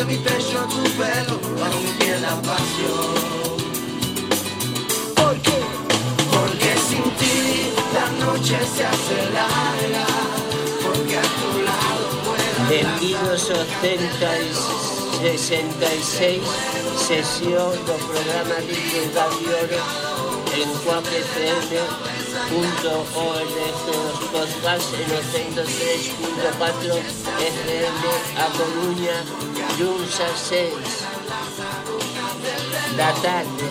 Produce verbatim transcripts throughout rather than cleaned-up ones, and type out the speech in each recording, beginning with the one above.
de mi pecho a tu pelo, bajo mi piel la pasión. ¿Por qué? Porque sin ti la noche se hace larga, porque a tu lado vuela. De mil sesenta y seis, sesión do programa de Radio en Cuac F M punto org, os podcasts en ochenta y tres punto cuatro F M a Coruña, luns a seis da tarde.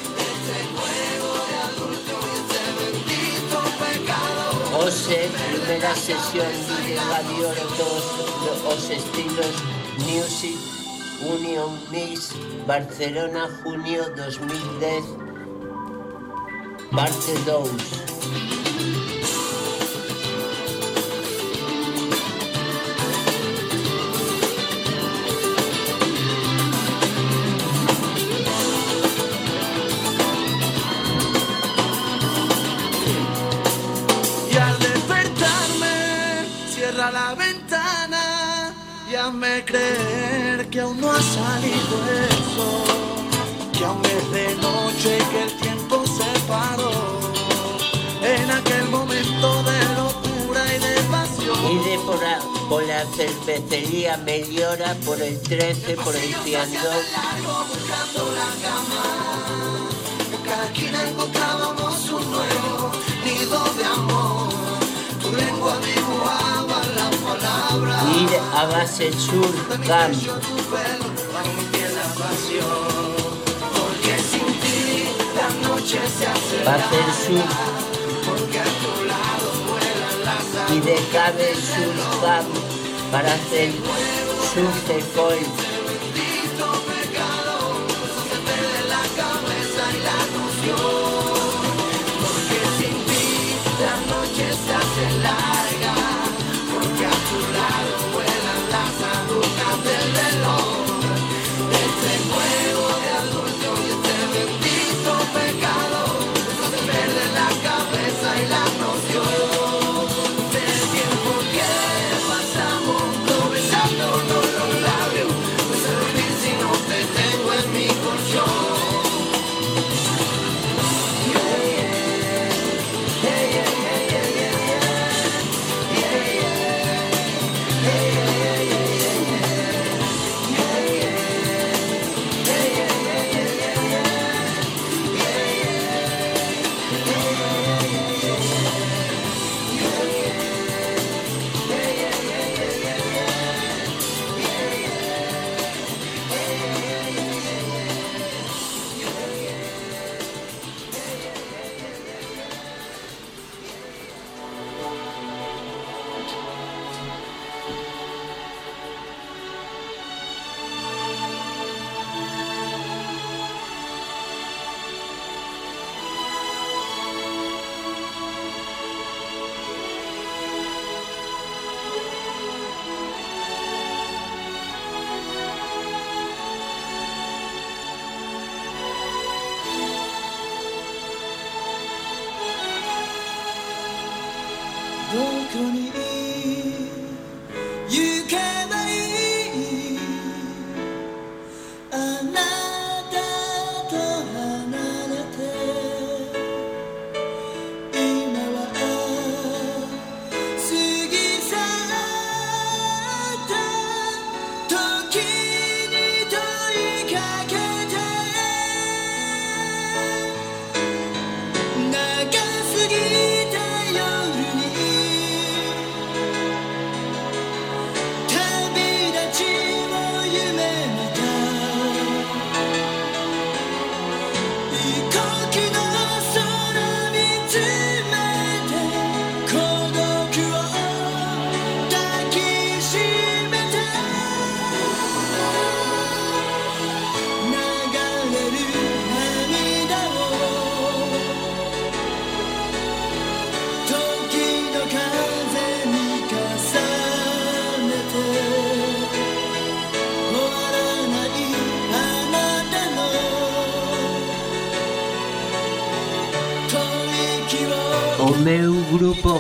Hoxe, primeira sesión de Radio todos os estilos Music Union Mix Barcelona, junio dos mil dez, parte dos. Y al despertarme, cierra la ventana y hazme creer que aún no ha salido el sol, que aún es de noche y que el tiempo se paró en aquel momento de locura y de pasión. Y de por la, por la cervecería Meliora, por el trece, por el Ciandón. Buscando la cama, en cada esquina encontrábamos un nuevo nido de amor. Tu lengua dibujaba las palabras. Ir a base sur, camp. Porque sin ti la noche se hace Va a hacer sur. Porque a tu lado vuelan las Y de cabe sur, camp. Para hacer surf de foil. bendito pecado, se pierde la cabeza y la noción. Porque sin ti la noche se hace larga, porque a tu lado vuelan las agujas del reloj. Este juego de adulto y este bendito pecado, se pierde la cabeza y la noción. Del tiempo que pasamos, no besándonos los labios, no sé vivir si no te tengo en mi colchón. O meu grupo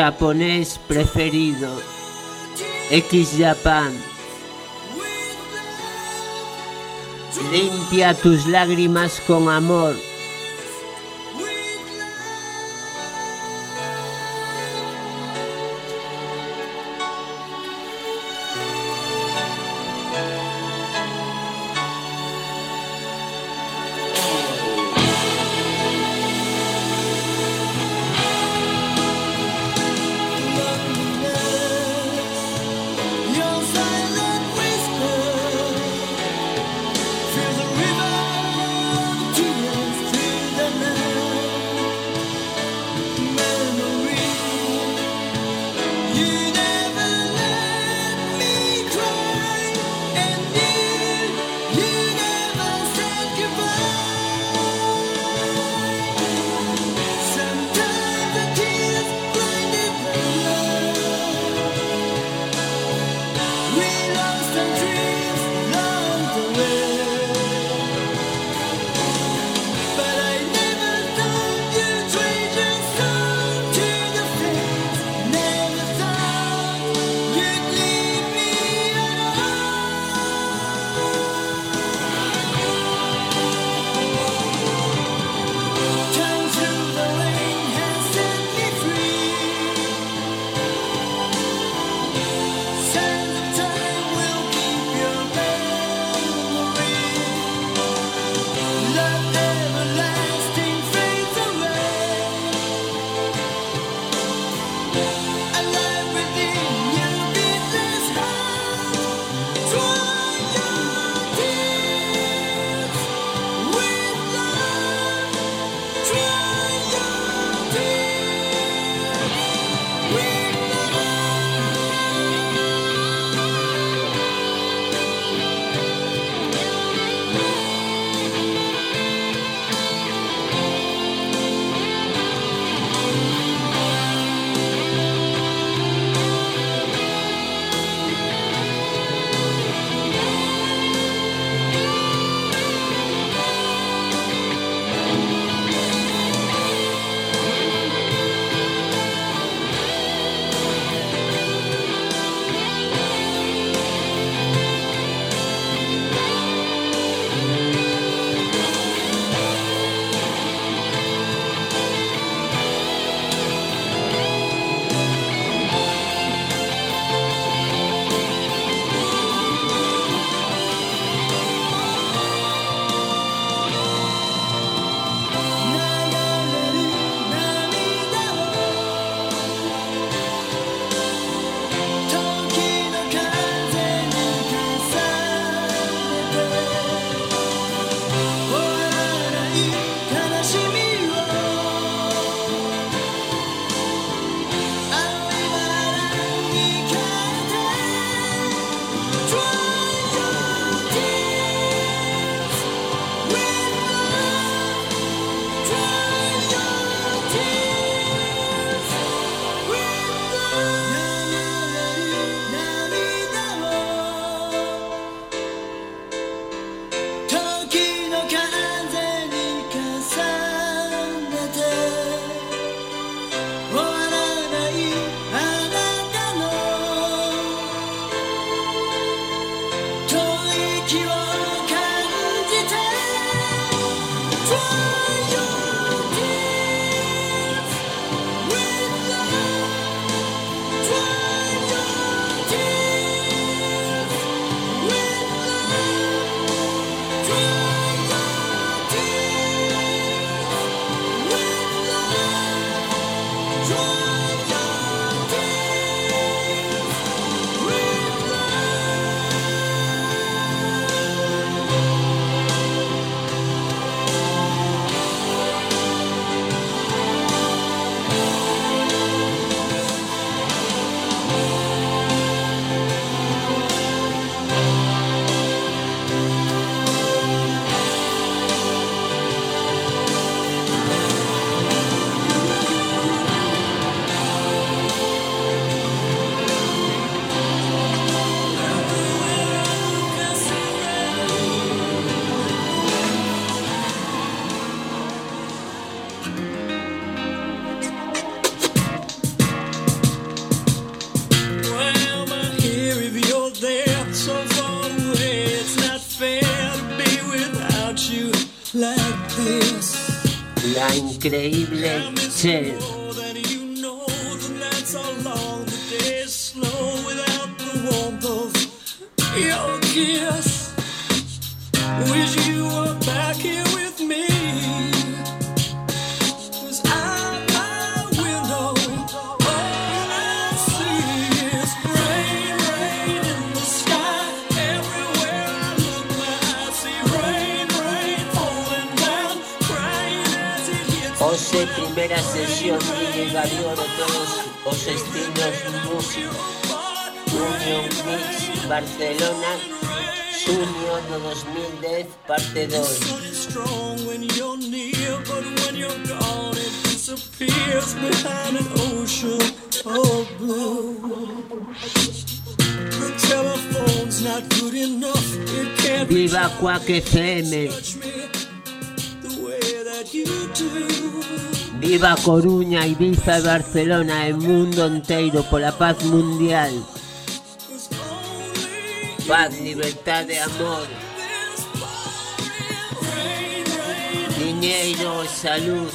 xaponés preferido, X Japan. Limpia tus lágrimas con amor. increíble Cher. Hoxe, primeira sesión de Gavioro, todos os estilos músicos. Union Mix Barcelona, xunio do dos mil dez, parte dos. Viva Quack F M. Viva Coruña, Ibiza e Barcelona, e mundo inteiro pola paz mundial. Paz, libertade e amor. Diñeiro e salud.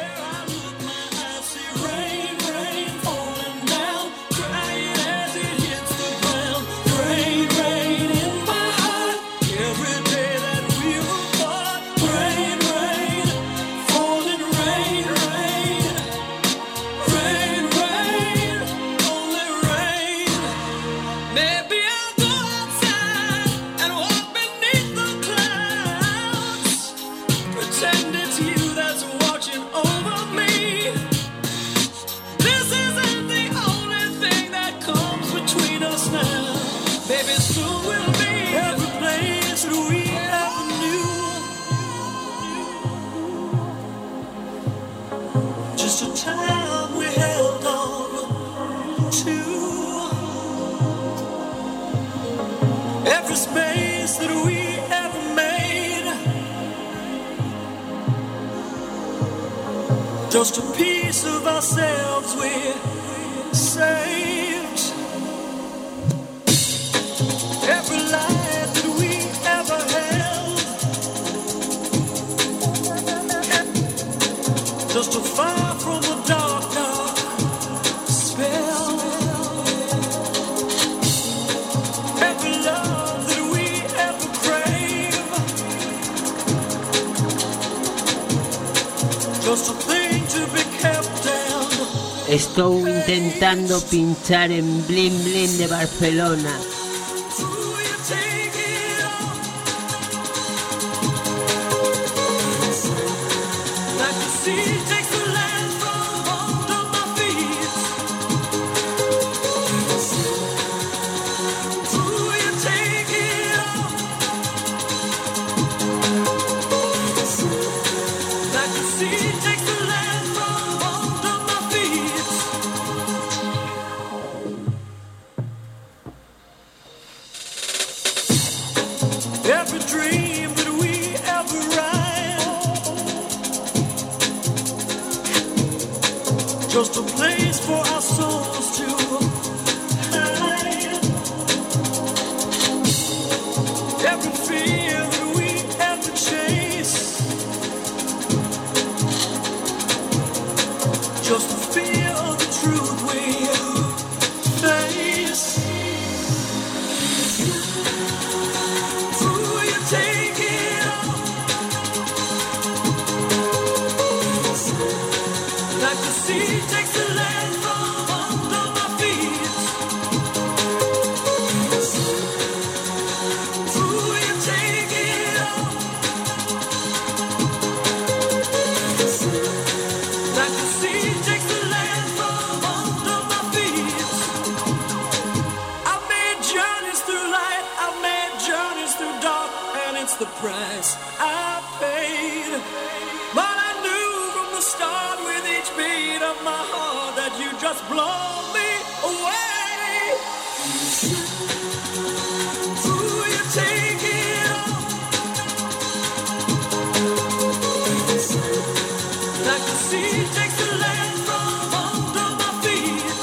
Just a piece of ourselves we saved. Every life that we ever held. Just a fire from a dark, dark spell. Every love that we ever crave. Just a thing. Estou intentando pinchar en Bling Bling de Barcelona. Just a place for our souls to hide. Every fear that we ever chase. Just the fear of the truth we face. Ooh, you take it all. Like the sea takes the land from under my feet. Ooh, you take it all. Like the sea takes the land from under my feet. I've made journeys through light, I've made journeys through dark, and it's the price I paid. But I knew from the start with each beat of my heart that you just blow me away. Ooh, you take it all. Like the sea takes the land from under my feet.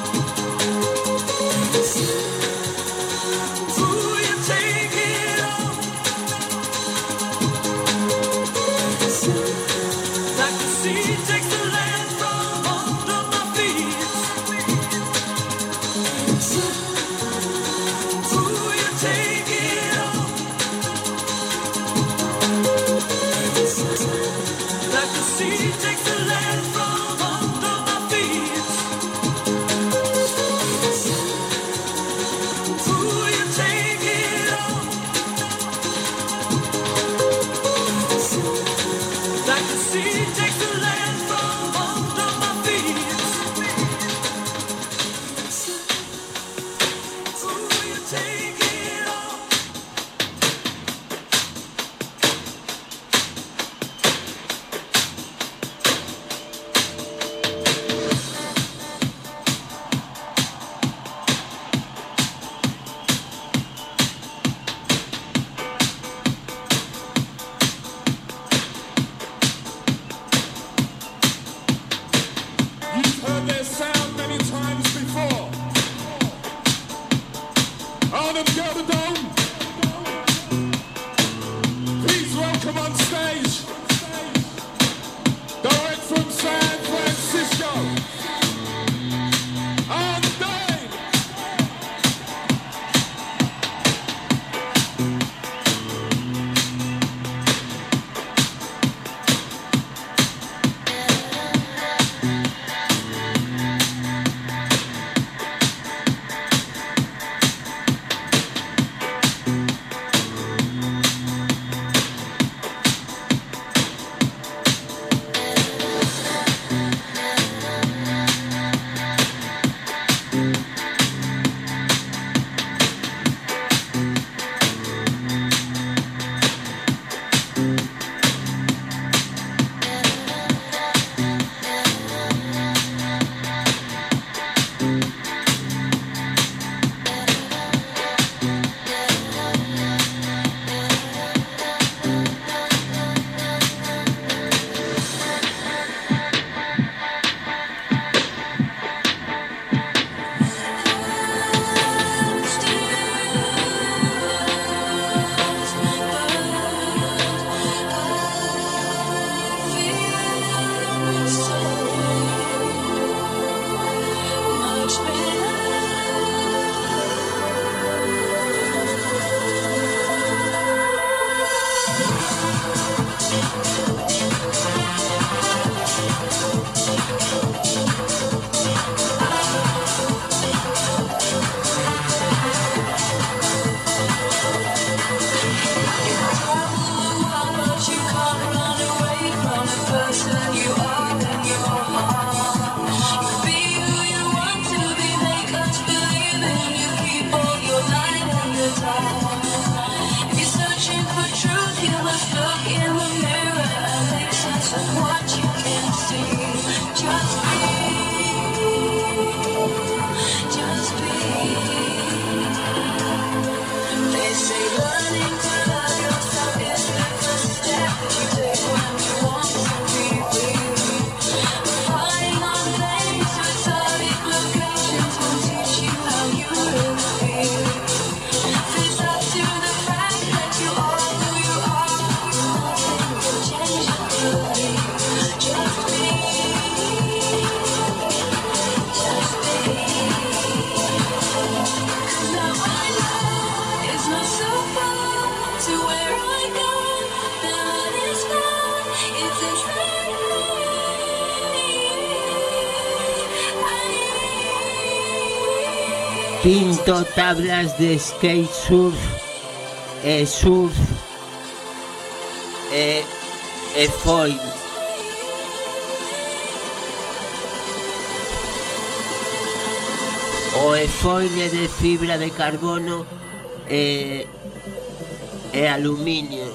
Ooh, you take it all. Like the sea Pinto tablas de skate surf e surf e, e foil. O e foil é de fibra de carbono e, e aluminio.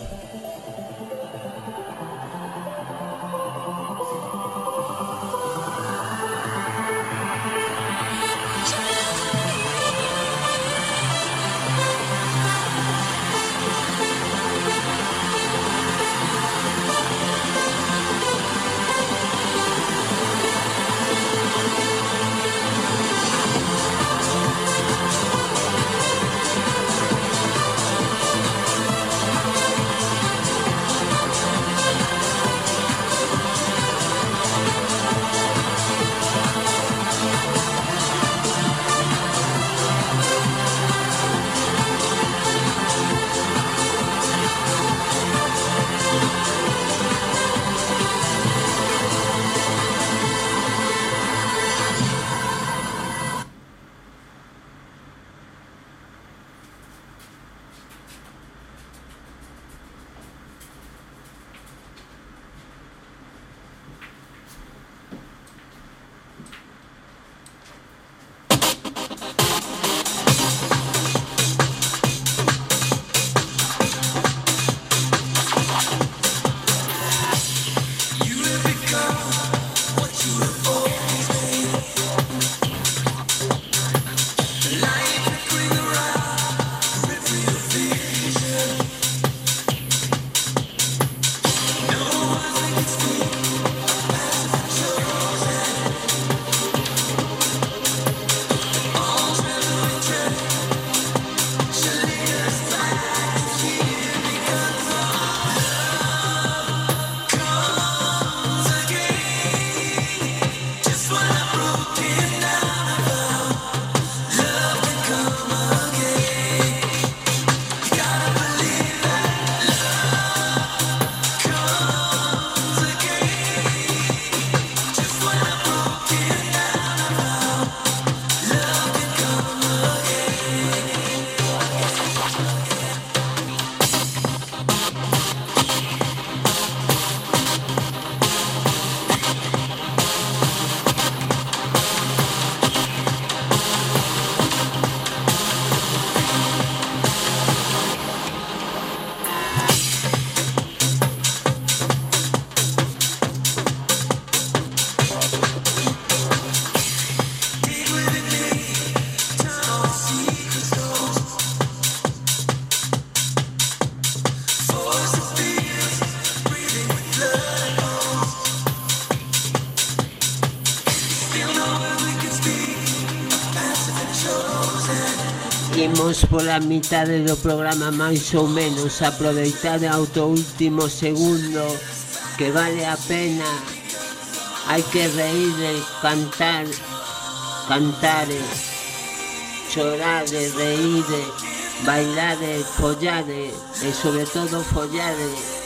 Imos pola mitade do programa máis ou menos. Aproveitar o último segundo, que vale a pena. Hai que reír, cantar, cantar, chorar, reír, bailar, follar e sobre todo follar.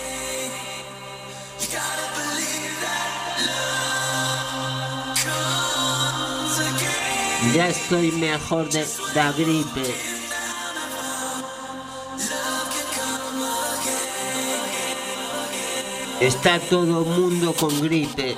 Ya estoy mejor de la gripe. Está todo el mundo con gripe.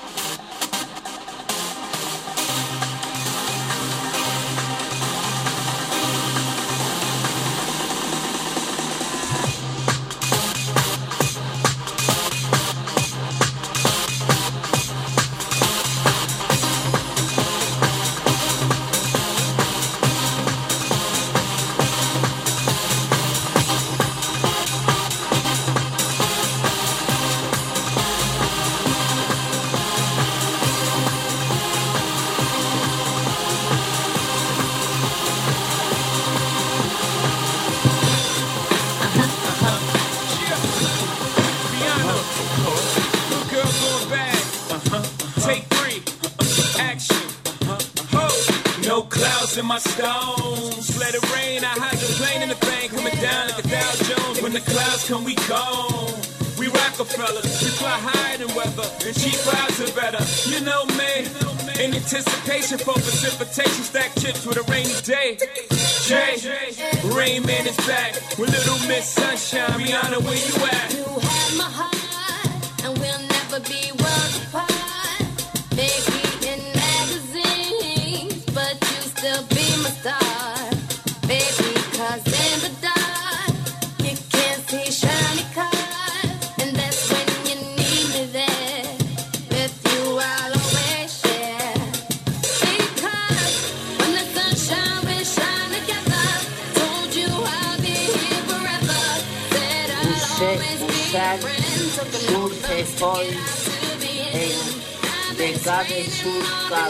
In my stones, let it rain. I hydroplane in the bank, coming down like a Dow Jones. When the clouds come, we gone. We Rockefellers, we fly higher than weather, and cheap clouds are better. You know me, in anticipation for precipitation, stack chips with a rainy day. Jay, Rain Man is back with Little Miss Sunshine. Rihanna, where you at? You have my heart, and we'll never be worlds apart. Maybe in magazines, but you still be my star, baby, cause in the dark, you can't see shiny cars, and that's when you need me there, with you I'll always share, because when the sunshine will shine together, told you I'll be here forever, said I'll always be your friend, took a note from the to the end, de cada surcam.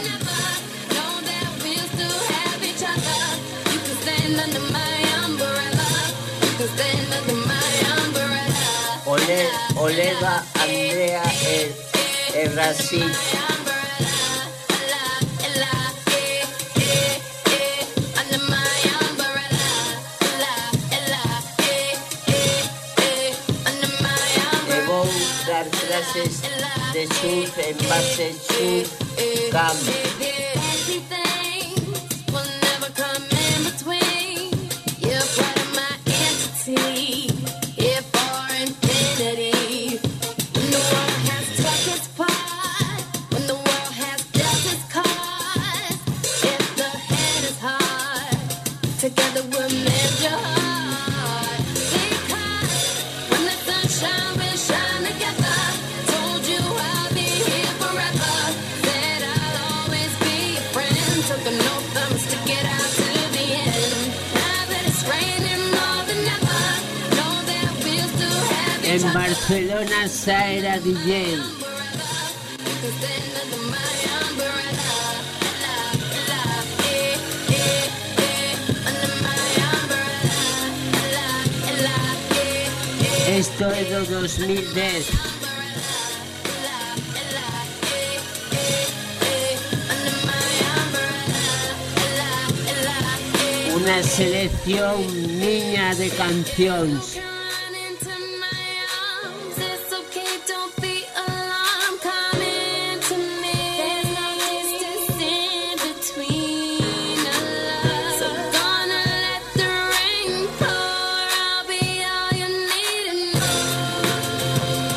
Ole, Olega, Andrea, el, el Brasil. Me voy a dar clases de surf en base surf camp. Together we'll mend your heart, because when the sunshine will shine together, told you I'll be here forever, said I'll always be your friend, took a note from us to get out to the end, now that it's raining more than ever, know that we'll still have each En other. Barcelona, Saera D J. Because then under my umbrella, la, la, eh, eh, eh, under my umbrella, la, la, eh, eh, Esto es de dos mil diez. la, la, eh, eh, eh, under my umbrella, la, la, eh. Una selección niña de canciones. Come into my arms, it's okay, don't be alarmed. Come into me, there's no distance in between us. So gonna let the rain pour, I'll be all you need and more.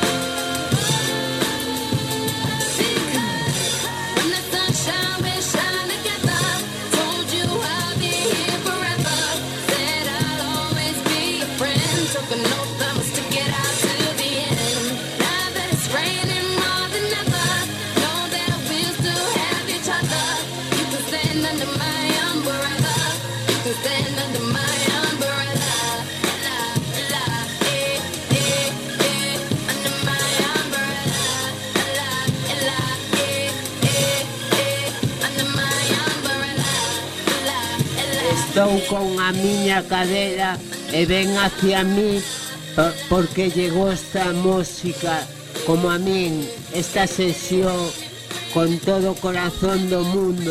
Because when the sunshine will shine together, told you I'll be here forever, said I'll always be your friend, took a note from us to get out to the end, now that it's raining more than ever, know that we'll still have each other, you can stand under my umbrella, you can stand under my umbrella, la, la, eh, eh, eh, under my umbrella, la, la, eh, eh, eh, under my umbrella, la, la, estou con a miña cadera e ven hacia mí porque llegou esta música como a min, esta sesión con todo o corazón do mundo.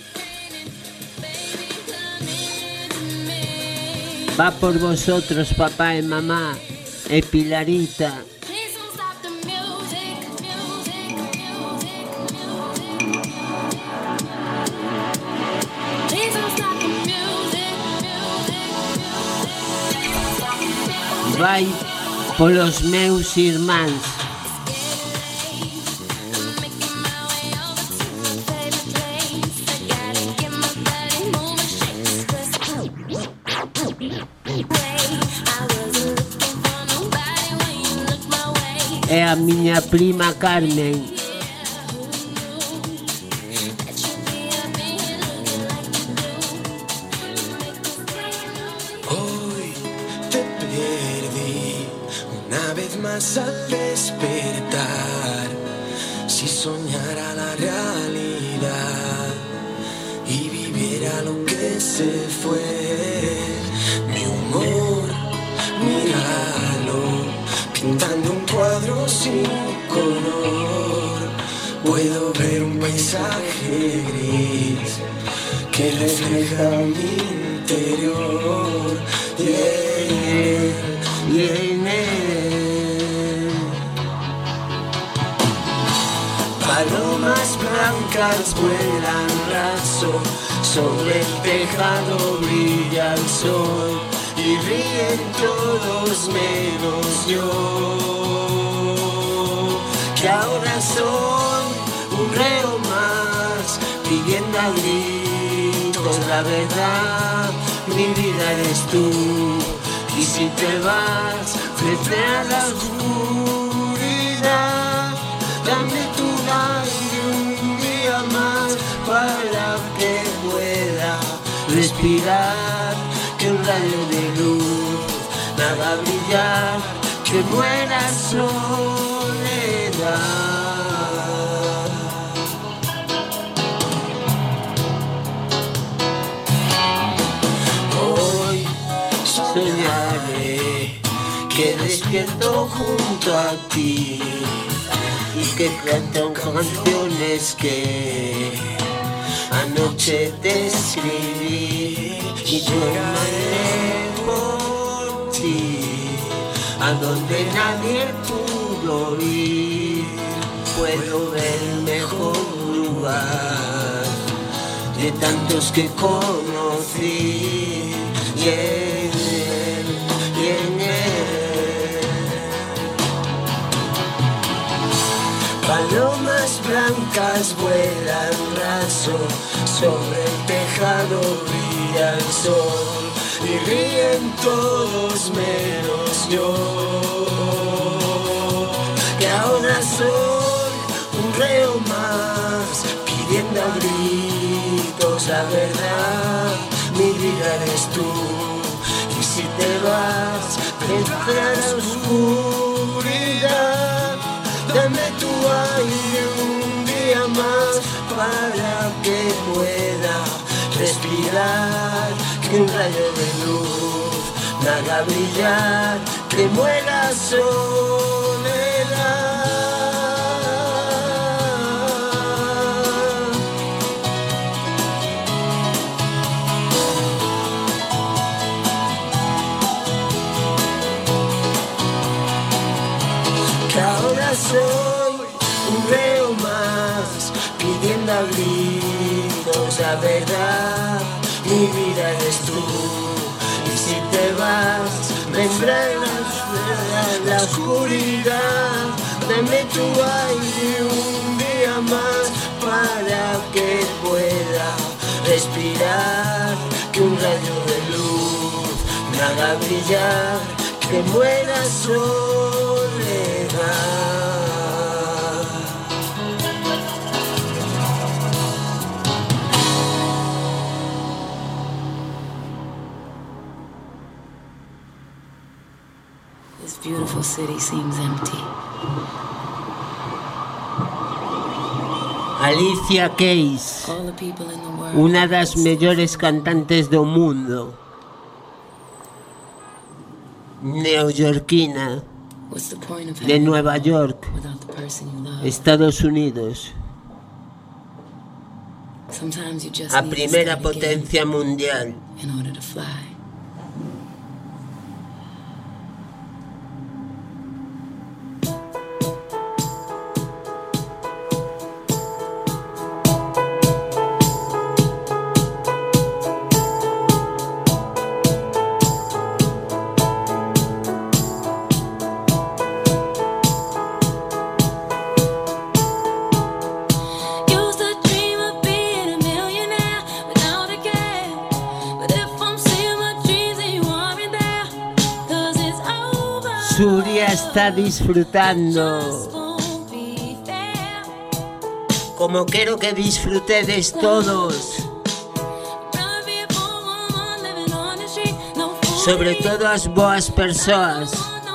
Va por vosotros, papá e mamá e Pilarita. Vai polos meus irmáns. É a miña prima Carmen. Al despertar, si soñara la realidad y viviera lo que se fue, mi humor, míralo, pintando un cuadro sin color, puedo ver un paisaje gris que refleja mi interior, yeah, yeah, yeah. Palomas blancas vuelan raso, sobre el tejado brilla el sol y ríen todos menos yo, que ahora soy un reo más, pidiendo a gritos la verdad, mi vida eres tú, y si te vas frente a la oscuridad, dame tu aire un día más para que pueda respirar, que un rayo de luz me haga brillar, que muera soledad. Hoy soñaré que despierto junto a ti y que cantan canciones que anoche te escribí, y yo iré por ti a donde nadie pudo ir, puedo ver el mejor lugar de tantos que conocí, yeah, yeah, yeah. Palomas blancas vuelan raso, sobre el tejado brilla el sol y ríen todos menos yo, que ahora soy un reo más, pidiendo a gritos la verdad, mi vida eres tú, y si te vas entre la oscuridad, dame tu aire un día más para que pueda respirar, que un rayo de luz me haga brillar, que muera soledad. Que ahora soy un reo más, pidiendo a gritos la verdad, mi vida eres tú, y si te vas vendrá la, la oscuridad, dame tu aire un día más para que pueda respirar, que un rayo de luz me haga brillar, que muera soledad. This beautiful city seems empty. Alicia Keys, all the people in the world. unha das mellores cantantes do mundo, neoyorquina, What's the point of de having Nueva love York, without the person you love? Estados Unidos, Sometimes you just a need to primeira start again potencia mundial. in order to fly. Used to dream of being a millionaire without a care. But if I'm seeing my dreams and you aren't there, 'cause it's over. Surya está disfrutando. Just won't be fair. Como quiero que disfrutedes todos, Rather be a poor woman living on the street. No fool sobre me. todo as boas persoas.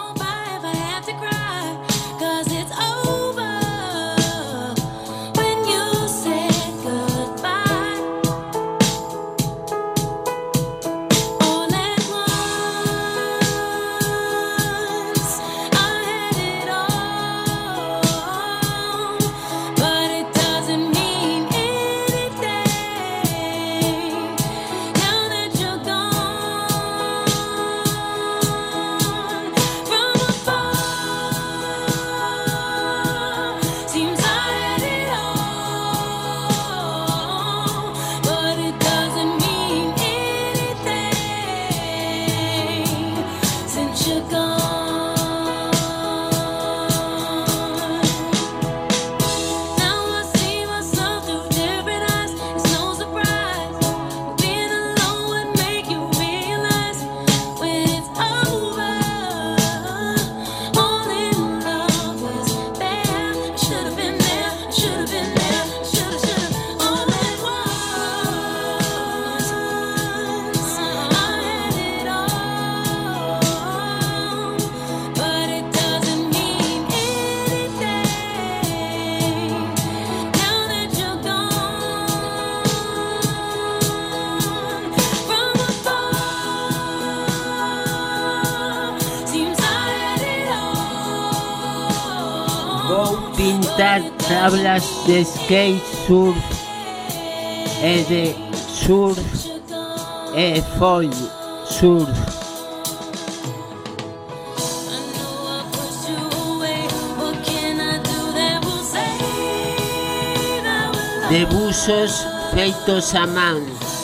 Vou pintar tablas de skate surf e de surf e foil surf. De buzos feitos a man.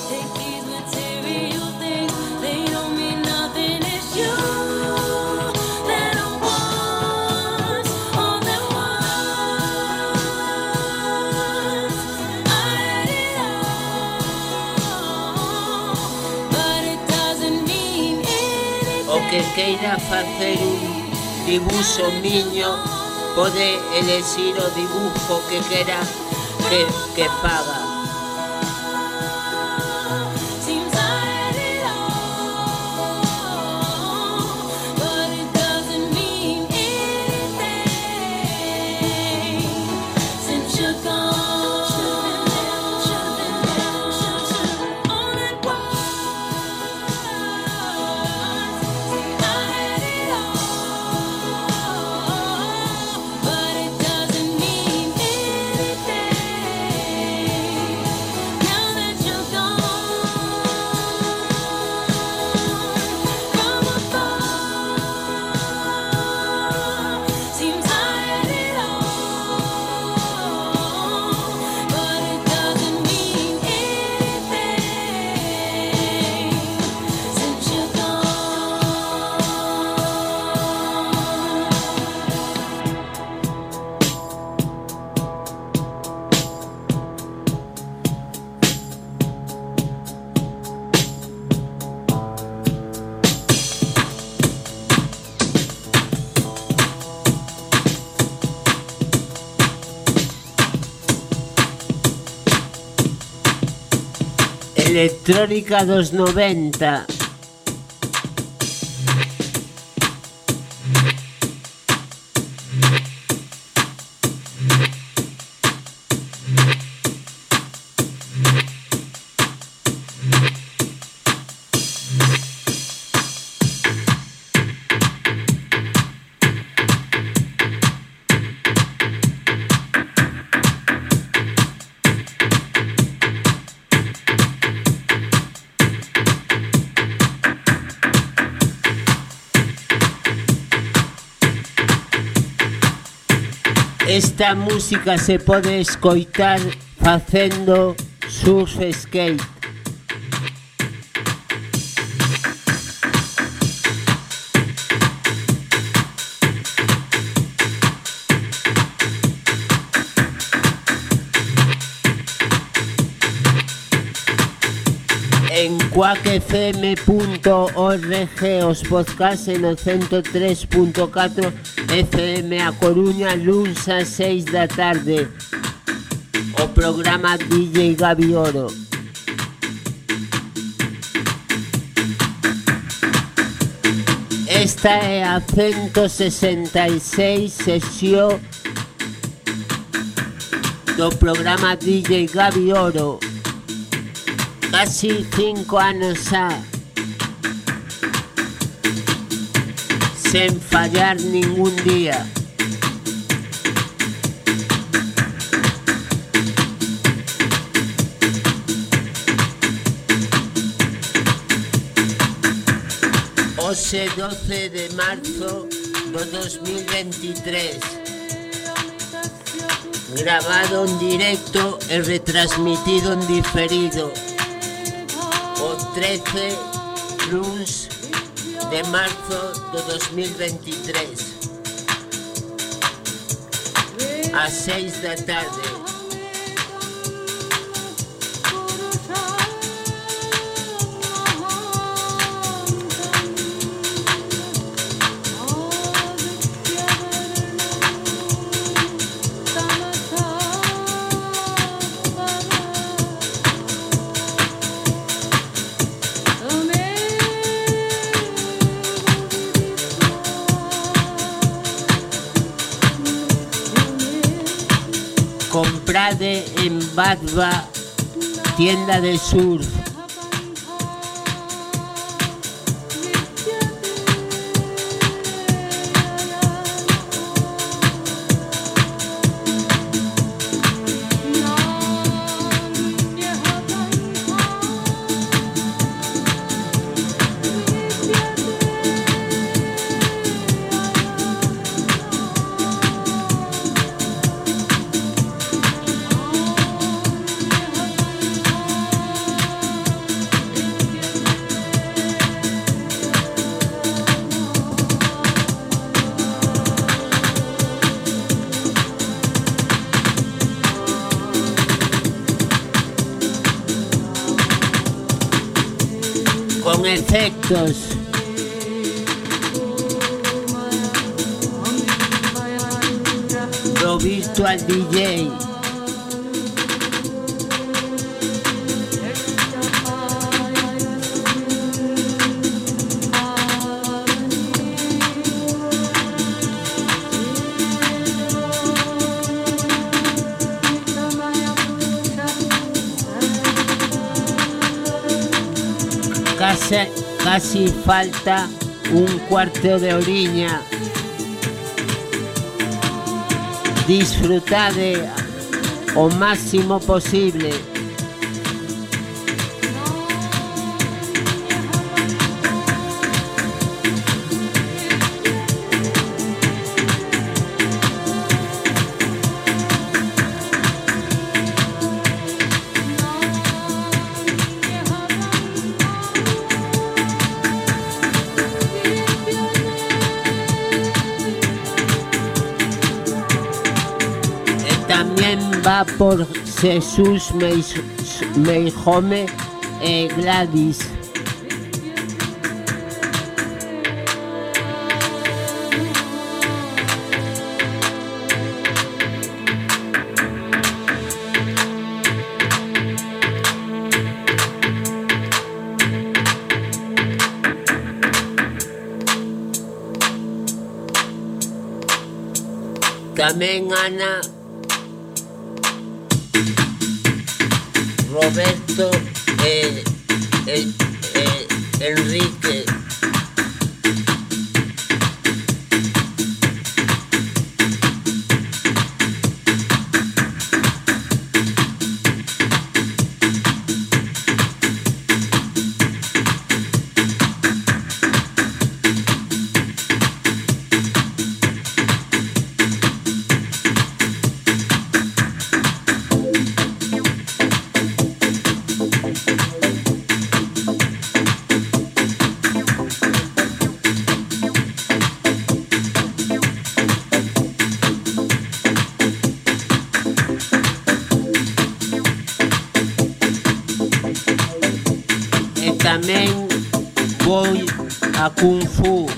O que queira facer un dibuixo miño pode elegir o dibujo que quera que, que faga. Electrónica dos noventa. Esta música se pode escoitar facendo surf skate. En quack f m punto org os podcast en o ciento tres punto catro F M a Coruña, luns a seis da tarde. O programa D J Gabi Oro. Esta é a ciento sesenta e seis sesión do programa D J Gabi Oro. Casi cinco anos xa, sen fallar ningún día. Hoxe doce de marzo do dos mil veintitrés. Grabado en directo e retransmitido en diferido. O trece luns de marzo de dos mil veintitrés a seis da tarde. Comprade en Badba, tienda de surf. Con efectos. Do Virtual D J. Casi, casi falta un cuarto de horiña. Disfrutade o máximo posible. Va por Jesús Meijome e Gladys. Tamén Ana, Roberto e, e, e Enrique. tamén voy a Kung Fu.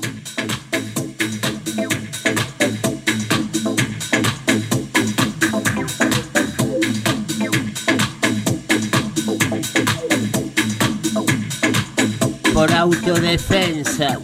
Por autodefensa.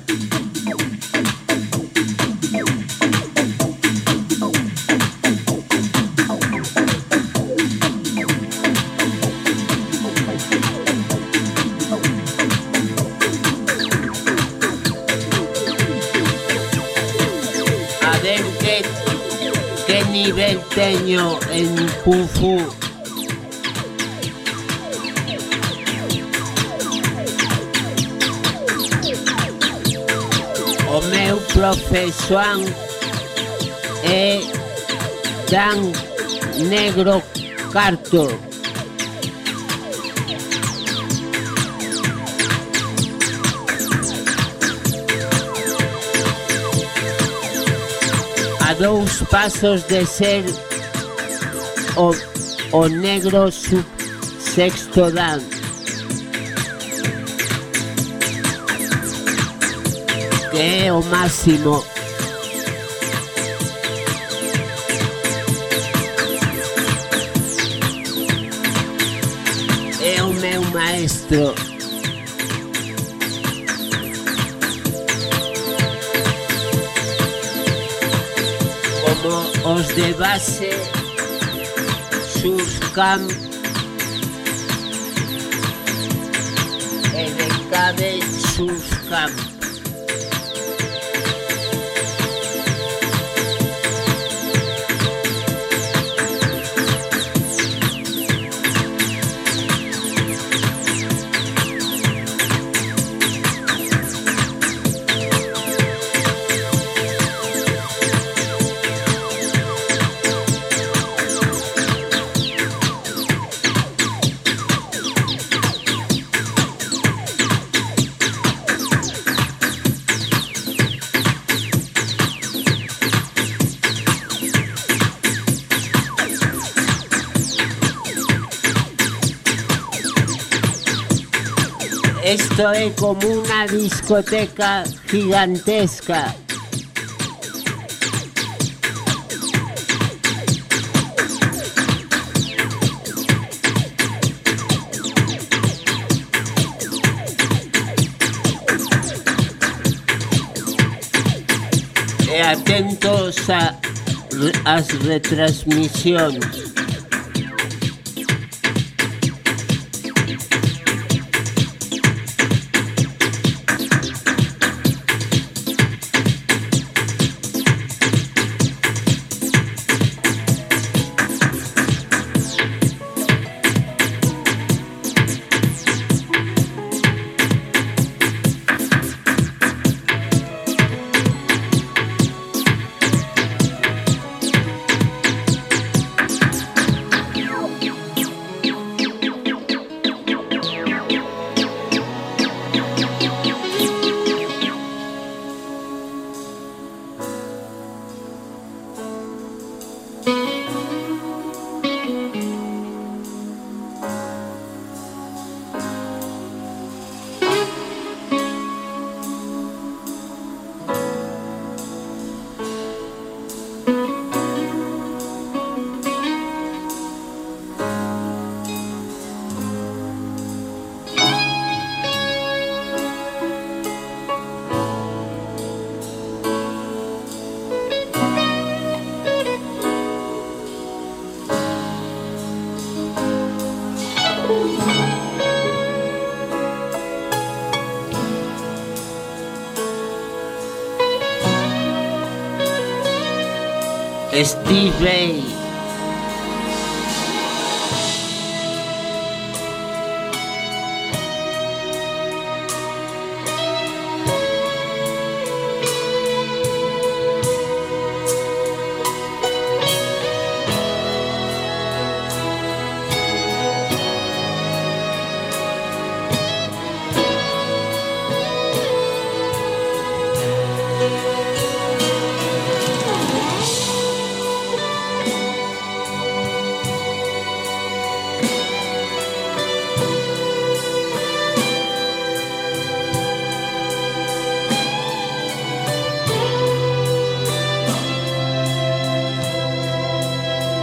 A ver qué, qué nivel teño en Kung Fu. O meu profesor é Dan Negro Carto. A dous pasos de ser o, o negro sub sexto Dan. Que é o máximo. É o meu maestro. Como os de base, Surcam e de cabe Surcam. Esto es como una discoteca gigantesca. E atentos a las retransmisiones. Steve Vai.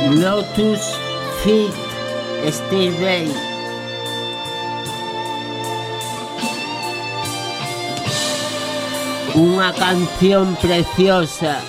Lotus Feet, Steve Vai. Unha canción preciosa.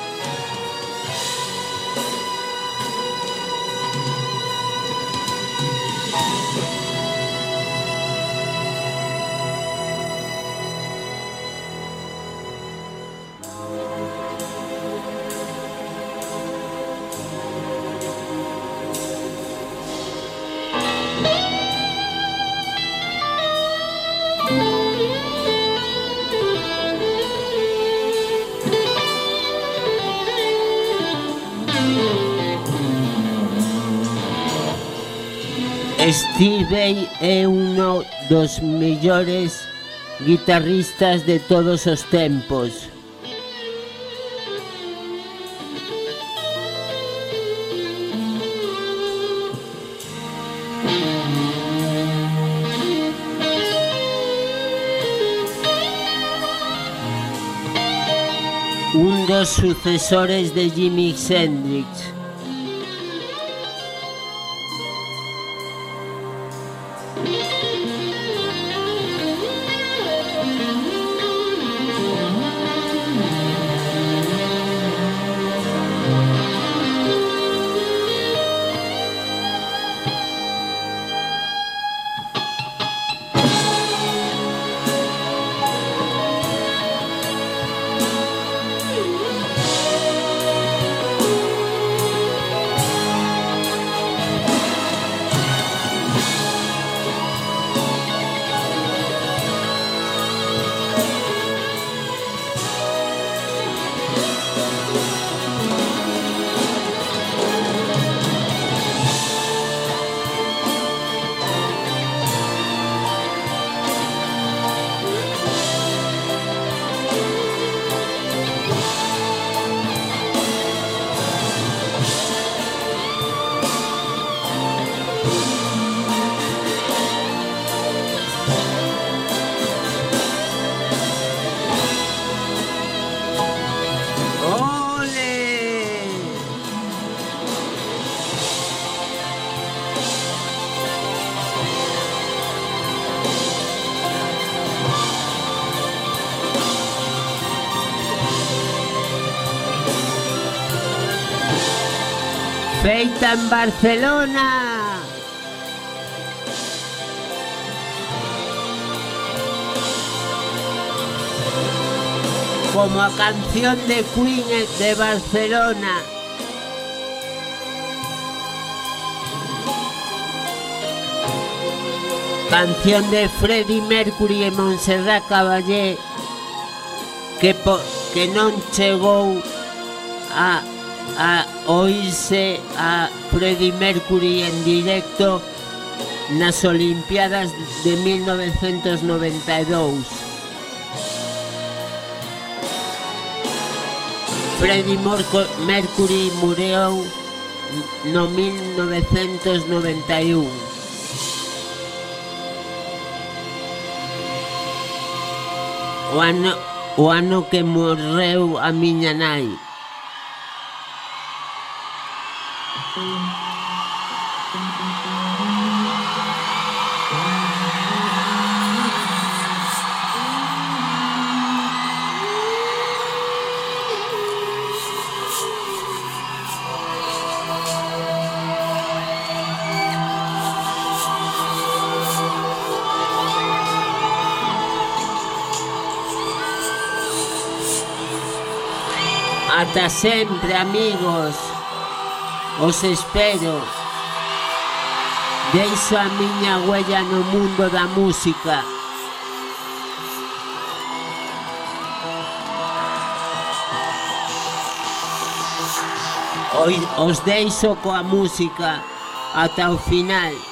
Steve Vai é uno dos mellores guitarristas de todos os tempos. Un dos sucesores de Jimi Hendrix. Feita en Barcelona. Como a canción de Queen de Barcelona. Canción de Freddie Mercury e Montserrat Caballé que, po, que non chegou a a oírse a Freddie Mercury en directo nas Olimpiadas de mil novecentos noventa e dous. Freddie Mercury morreu no mil novecentos noventa e un. O ano, o ano que morreu a miña nai. Ata sempre, amigos. Os espero. Deixo a miña huella no mundo da música. Os deixo coa música ata o final.